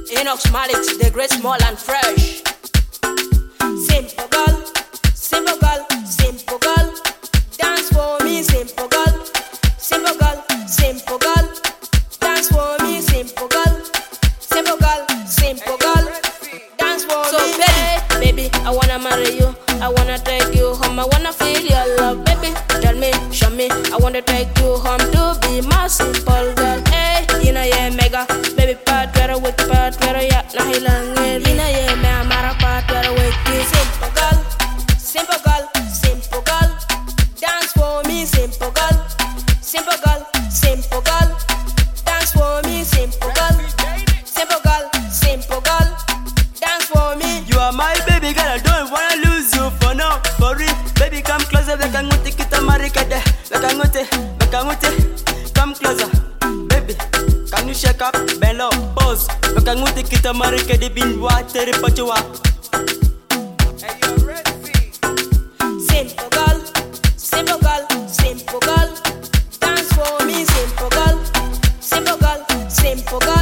Enoch Malik, the great, small and fresh. Simple girl, simple girl, simple girl. Dance for me, simple girl. Simple girl, simple girl. Dance for me, simple girl. Simple girl, simple girl. Dance for me. So baby, I wanna marry you. I wanna take you home. I wanna feel your love, baby. Tell me, show me. I wanna take you home to be my simple girl. Hey, you know yeah, mega. Baby, part where with part where yeah, nah hilang eh. You know yeah, me amara part where with you. Simple girl, simple girl, simple girl. Dance for me, simple girl. Simple girl, simple girl. Dance for me, simple girl. Simple girl, simple girl. Dance for me. You are my baby girl, I don't wanna lose you for now, for real. Baby, come closer, bekanguti kita marikade. Bekanguti, come closer. Baby, can you shake up, bend low, pose. Bekanguti kita marikade bin water pachua. Hey, you ready? Simple girl, simple girl, simple girl. Dance for me, simple girl. Simple girl, simple girl.